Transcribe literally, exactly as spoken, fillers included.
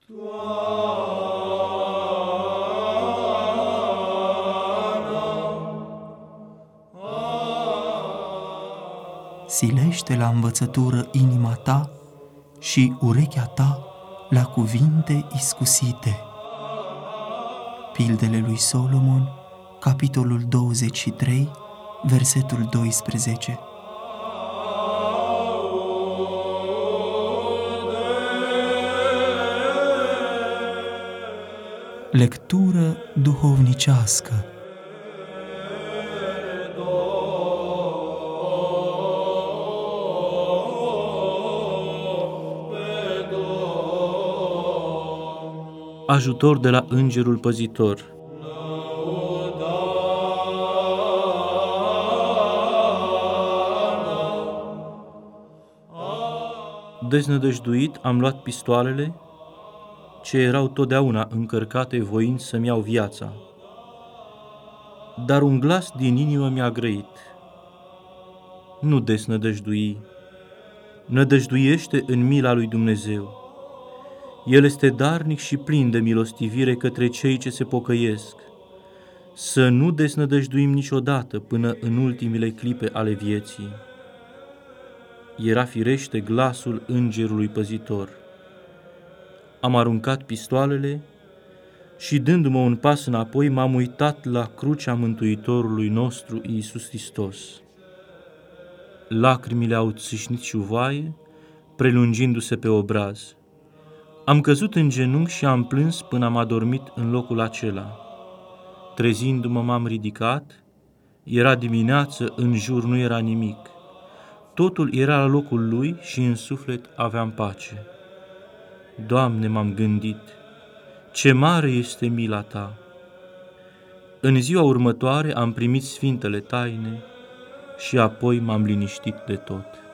Silește la învățătură inima ta și urechea ta la cuvinte iscusite. Pildele lui Solomon, capitolul douăzeci și trei, versetul doisprezece. Lectură duhovnicească. Ajutor de la Îngerul Păzitor. Deznădăjduit am luat pistoalele, ce erau totdeauna încărcate voind să-mi iau viața. Dar un glas din inimă mi-a grăit: nu desnădăjdui, nădăjduiește în mila lui Dumnezeu. El este darnic și plin de milostivire către cei ce se pocăiesc. Să nu desnădăjduim niciodată până în ultimile clipe ale vieții. Era firește glasul Îngerului Păzitor. Am aruncat pistoalele și, dându-mă un pas înapoi, m-am uitat la crucea Mântuitorului nostru Iisus Hristos. Lacrimile au țâșnit șuvoaie, prelungindu-se pe obraz. Am căzut în genunchi și am plâns până am adormit în locul acela. Trezindu-mă, m-am ridicat. Era dimineață, în jur nu era nimic. Totul era la locul lui și în suflet aveam pace. Doamne, m-am gândit, ce mare este mila Ta! În ziua următoare am primit sfintele taine și apoi m-am liniștit de tot.